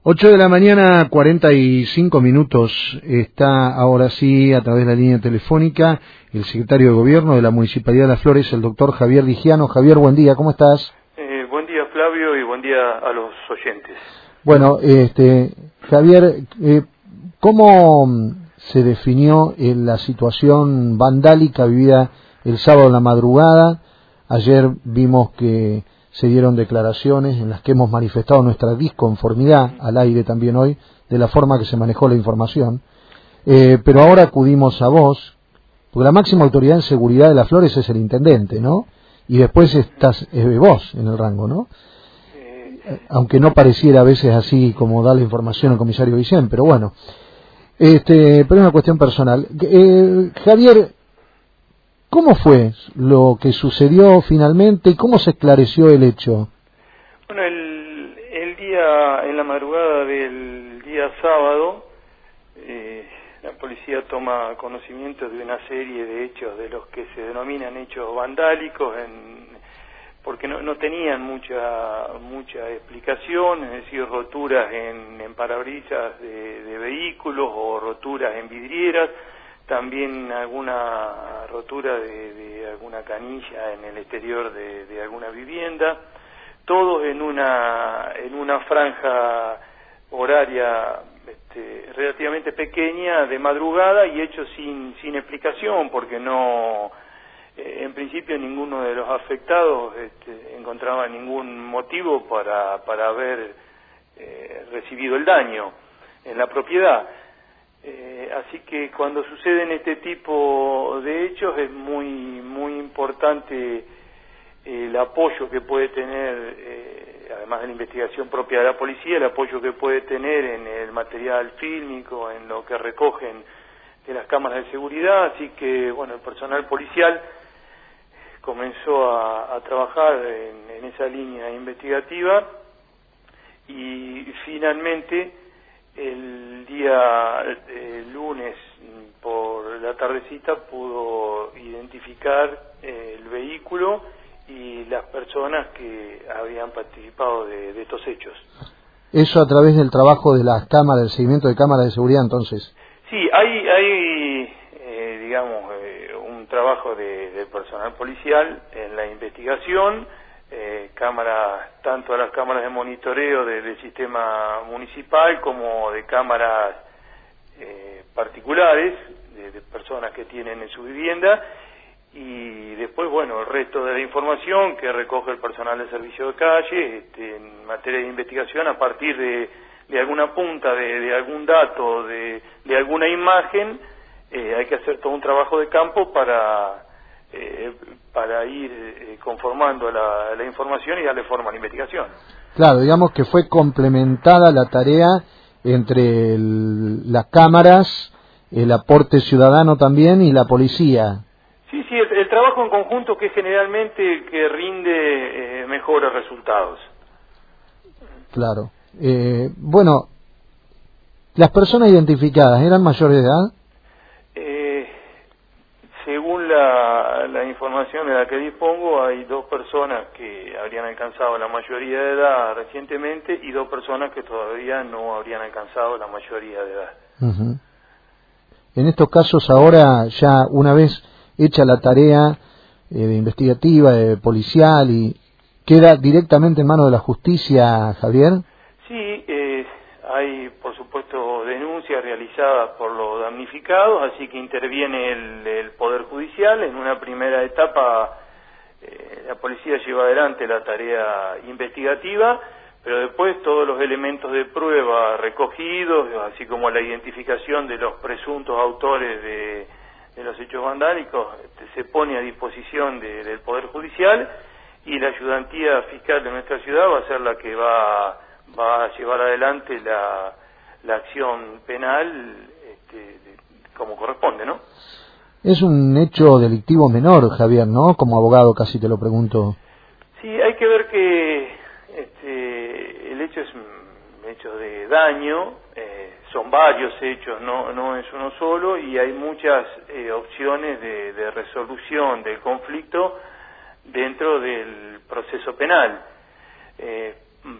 8 de la mañana, 45 minutos. Está ahora sí, a través de la línea telefónica, el secretario de Gobierno de la Municipalidad de Las Flores, el doctor Javier Ligiano. Javier, buen día, ¿cómo estás? Buen día, Flavio, y buen día a los oyentes. Bueno, Javier, ¿cómo se definió la situación vandálica vivida el sábado en la madrugada? Ayer vimos que se dieron declaraciones en las que hemos manifestado nuestra disconformidad al aire también hoy de la forma que se manejó la información, pero ahora acudimos a vos, porque la máxima autoridad en seguridad de Las Flores es el intendente, ¿no? Y después estás vos en el rango, ¿no? Aunque no pareciera a veces así como da la información el comisario Vicente, pero bueno, pero es una cuestión personal. Javier, ¿cómo fue lo que sucedió finalmente y cómo se esclareció el hecho? Bueno, el día, en la madrugada del día sábado, la policía toma conocimiento de una serie de hechos de los que se denominan hechos vandálicos, porque no tenían mucha explicación, es decir, roturas en parabrisas de vehículos o roturas en vidrieras. También alguna rotura de alguna canilla en el exterior de alguna vivienda, todo en una franja horaria relativamente pequeña de madrugada y hecho sin explicación, porque no, en principio ninguno de los afectados encontraba ningún motivo para haber recibido el daño en la propiedad. Así que cuando suceden este tipo de hechos es muy importante el apoyo que puede tener, además de la investigación propia de la policía, el apoyo que puede tener en el material fílmico, en lo que recogen de las cámaras de seguridad. Así que bueno, el personal policial comenzó a trabajar en esa línea investigativa y finalmente el día lunes por la tardecita pudo identificar el vehículo y las personas que habían participado de estos hechos. ¿Eso a través del trabajo de las cámaras, del seguimiento de cámaras de seguridad entonces? Sí, hay un trabajo del personal policial en la investigación, cámaras, tanto a las cámaras de monitoreo del sistema municipal como de cámaras particulares de personas que tienen en su vivienda, y después, bueno, el resto de la información que recoge el personal de servicio de calle en materia de investigación a partir de alguna punta, de algún dato, de alguna imagen. Hay que hacer todo un trabajo de campo para ir conformando la información y darle forma a la investigación. Claro, digamos que fue complementada la tarea entre las cámaras, el aporte ciudadano también y la policía. Sí, el trabajo en conjunto que es generalmente el que rinde mejores resultados. Claro. Bueno, ¿las personas identificadas eran mayores de edad? Según la información de la que dispongo, hay 2 personas que habrían alcanzado la mayoría de edad recientemente y 2 personas que todavía no habrían alcanzado la mayoría de edad. Uh-huh. En estos casos ahora, ya una vez hecha la tarea de investigativa, policial, y queda directamente en manos de la justicia, Javier. Sí, hay por supuesto denuncias realizadas por los damnificados, así que interviene el Poder Judicial. En una primera etapa la policía lleva adelante la tarea investigativa, pero después todos los elementos de prueba recogidos, así como la identificación de los presuntos autores de los hechos vandálicos, se pone a disposición del Poder Judicial, y la ayudantía fiscal de nuestra ciudad va a ser la que va a llevar adelante la acción penal como corresponde, ¿no? Es un hecho delictivo menor, Javier, ¿no? Como abogado casi te lo pregunto. Sí, hay que ver que el hecho es un hecho de daño, son varios hechos, no es uno solo, y hay muchas opciones de resolución del conflicto dentro del proceso penal.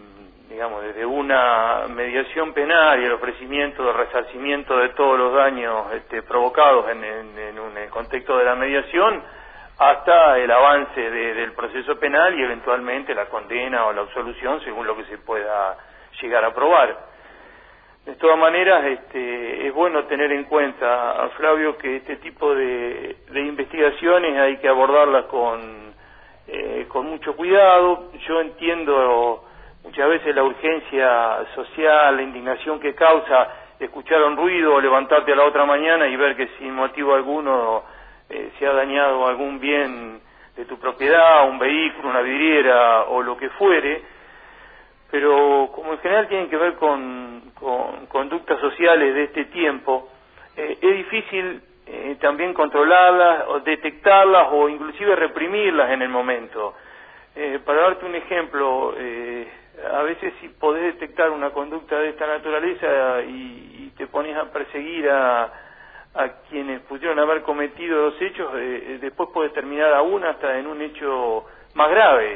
digamos, desde una mediación penal y el ofrecimiento de resarcimiento de todos los daños provocados en el contexto de la mediación, hasta el avance del proceso penal y eventualmente la condena o la absolución según lo que se pueda llegar a probar. De todas maneras, es bueno tener en cuenta, Flavio, que este tipo de investigaciones hay que abordarlas con mucho cuidado. Yo entiendo muchas veces la urgencia social, la indignación que causa escuchar un ruido o levantarte a la otra mañana y ver que sin motivo alguno se ha dañado algún bien de tu propiedad, un vehículo, una vidriera o lo que fuere, pero como en general tienen que ver con conductas sociales de este tiempo, es difícil también controlarlas o detectarlas o inclusive reprimirlas en el momento. Para darte un ejemplo, a veces si podés detectar una conducta de esta naturaleza y te pones a perseguir a quienes pudieron haber cometido los hechos, después puede terminar aún hasta en un hecho más grave,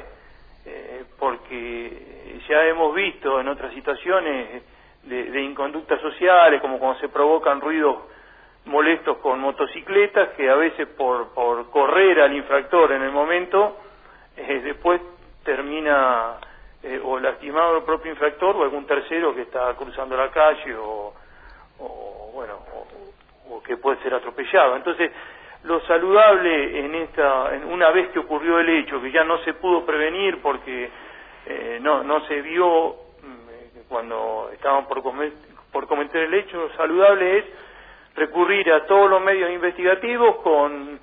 porque ya hemos visto en otras situaciones de inconductas sociales, como cuando se provocan ruidos molestos con motocicletas, que a veces por correr al infractor en el momento, después termina o lastimado el propio infractor o algún tercero que está cruzando la calle o que puede ser atropellado. Entonces, lo saludable en una vez que ocurrió el hecho, que ya no se pudo prevenir porque no se vio cuando estaban por cometer el hecho, lo saludable es recurrir a todos los medios investigativos con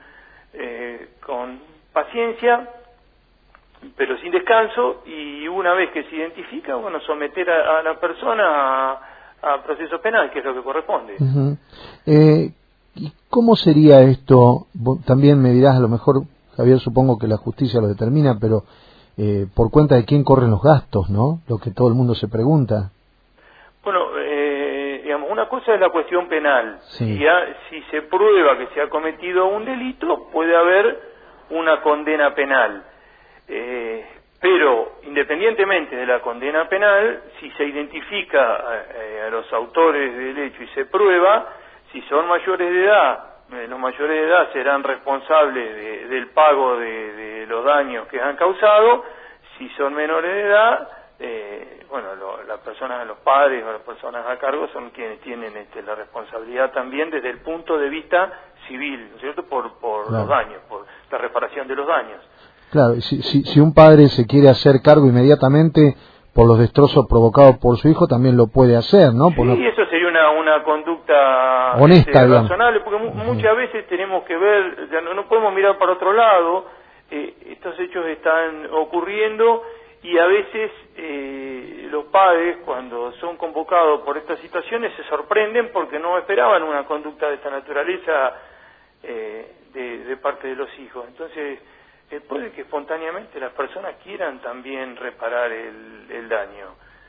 paciencia, pero sin descanso, y una vez que se identifica, someter a la persona a proceso penal, que es lo que corresponde. Uh-huh. ¿Y cómo sería esto? Vos también me dirás, a lo mejor, Javier, supongo que la justicia lo determina, pero por cuenta de quién corren los gastos, ¿no? Lo que todo el mundo se pregunta. Bueno, digamos, una cosa es la cuestión penal. Sí. Si se prueba que se ha cometido un delito, puede haber una condena penal. Pero, independientemente de la condena penal, si se identifica a los autores del hecho y se prueba, si son mayores de edad, los mayores de edad serán responsables del pago de los daños que han causado. Si son menores de edad, las personas, los padres o las personas a cargo son quienes tienen la responsabilidad también desde el punto de vista civil, ¿no es cierto?, por claro, los daños, por la reparación de los daños. Claro, si un padre se quiere hacer cargo inmediatamente por los destrozos provocados por su hijo, también lo puede hacer, ¿no? Sí, eso sería una conducta honesta, razonable, porque muchas veces tenemos que ver, no podemos mirar para otro lado, estos hechos están ocurriendo y a veces los padres, cuando son convocados por estas situaciones, se sorprenden porque no esperaban una conducta de esta naturaleza de parte de los hijos. Entonces, puede que espontáneamente las personas quieran también reparar el daño.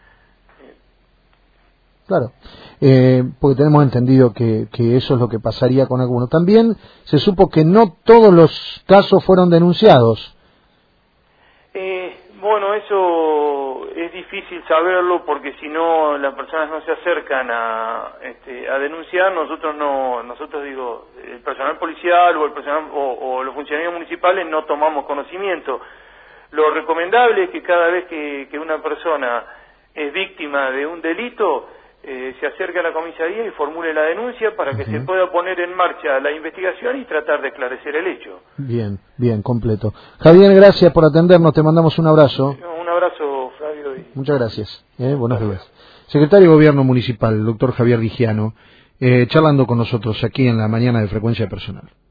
Claro, porque tenemos entendido que eso es lo que pasaría con algunos. También se supo que no todos los casos fueron denunciados. Eso es difícil saberlo porque si no las personas no se acercan a denunciar, nosotros digo, el personal policial o el personal o los funcionarios municipales no tomamos conocimiento. Lo recomendable es que cada vez que una persona es víctima de un delito, se acerque a la comisaría y formule la denuncia para que se pueda poner en marcha la investigación y tratar de esclarecer el hecho. Bien, completo. Javier, gracias por atendernos, te mandamos un abrazo. Un abrazo, Flavio. Muchas gracias. Buenos días. Secretario de Gobierno Municipal, el doctor Javier Vigiano, charlando con nosotros aquí en la mañana de Frecuencia Personal.